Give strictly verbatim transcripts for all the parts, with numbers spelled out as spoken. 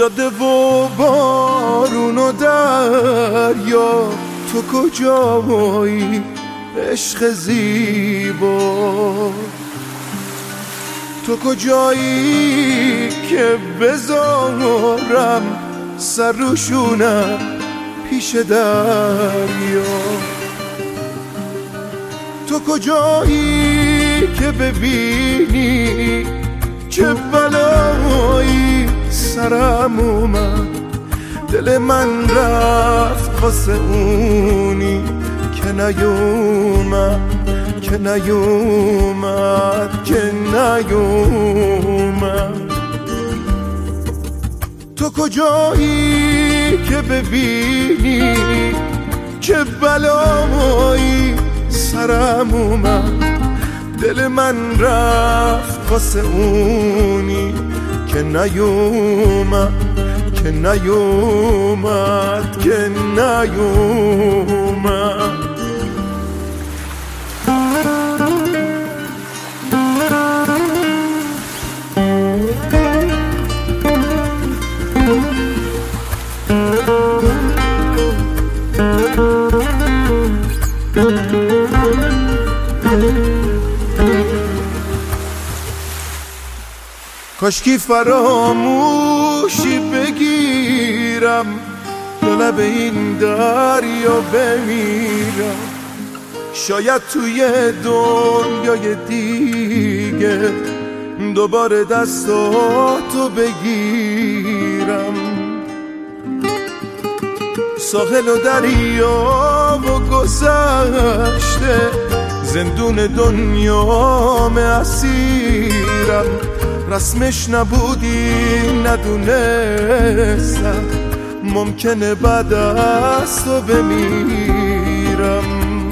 جاده و بارون و دریا، تو کجایی عشق زیبا؟ تو کجایی که بذارم سر روشونم پیش دریا؟ تو کجایی که ببینی چه بلایی سرم اومد؟ دل من رفت واسه اونی که نیومد، که نیومد، که نیومد. تو کجایی که ببینی چه بلایی سرم اومد؟ دل من رفت واسه اونی که نیومد، که نیومد، که نیومد. کاشکی فراموشی بگیرم یا لب این دریا بمیرم. شاید توی دنیای دیگه دوباره دستاتو بگیرم. ساحل و دریا و گذشته زندون دنیام اسیرم. رسمش نبودی ندونستم ممکنه بعد از تو بمیرم.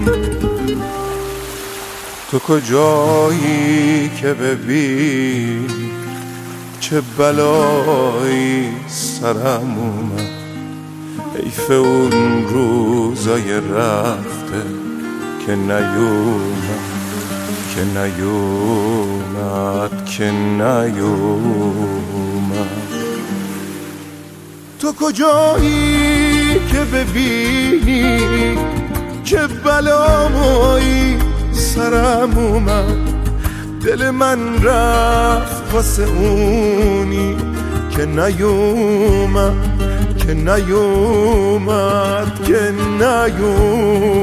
تو کجایی که ببینی چه بلایی سرم اومد؟ حیف اون روزای رفته که نیومد، که نیومد، که نیومد. تو کجایی که ببینی چه بلایی سرم اومد؟ دل من رفت واسه اونی که نیومد، که نیومد، که نیومد.